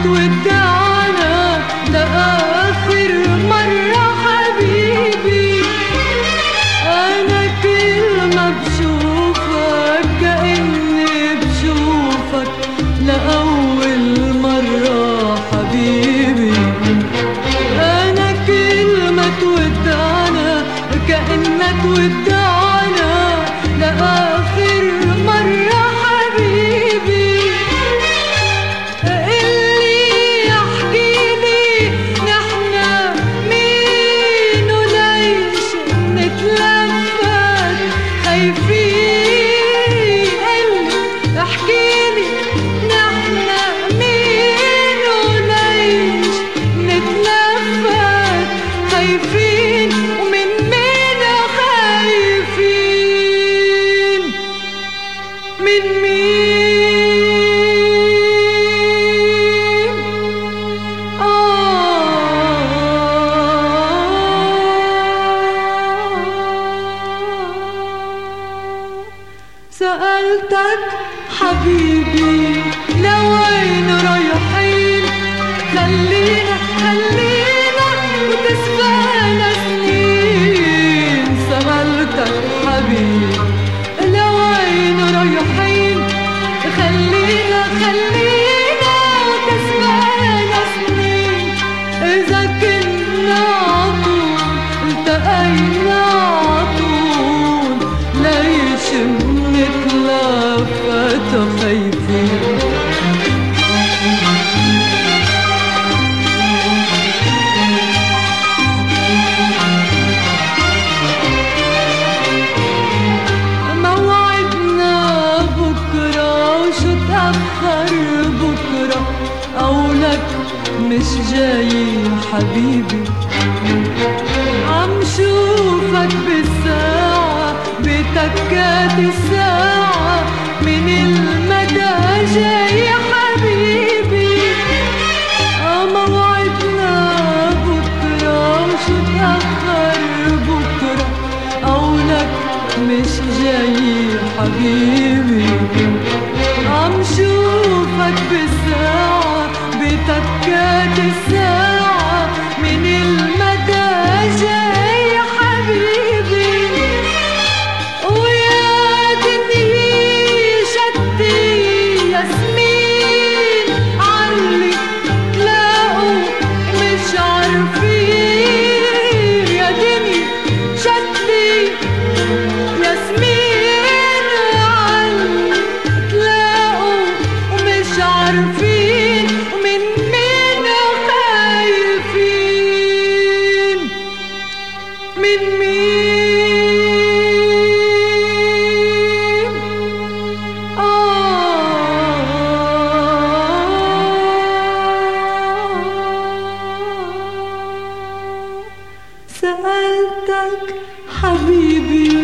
تودعنا لآخر مرة حبيبي. أنا كل ما بشوفك كأني بشوفك لأول مرة حبيبي. أنا كل ما تودعنا كأنك تودعنا لآخر مرة حبيبي. اللي يحكيلي نحنا مين وليش نتلفت خايفين. اللي يحكيلي نحنا مين وليش نتلفت خايفين. ومن مين خايفين؟ من مين؟ سألتك حبيبي لوين رايحين؟ خلينا وتسبقنا سنين. سألتك حبيبي لوين رايحين؟ خلينا وتسبقنا سنين. إذا كنا عطول التقينا عطول ليش نتلفت خايفين؟ موعدنا بكرة وشو تأخر بكرة قولك مش جاي حبيبي. عم شوفك بالساعة بتكات الساعة من المدى جاي حبيبي. موعدنا بكرة وشو تأخر بكرة قولك مش جاي حبيبي. عم شوفك بالساعة بتكات الساعة من المدى جاي حبيبي. ويا دنيا شتي ياسمين علي تلاقوا مش عارفين. يا دنيا شتي ياسمين علي تلاقوا ومش عارفين. ومن مين خايفين؟ من مين؟ سألتك حبيبي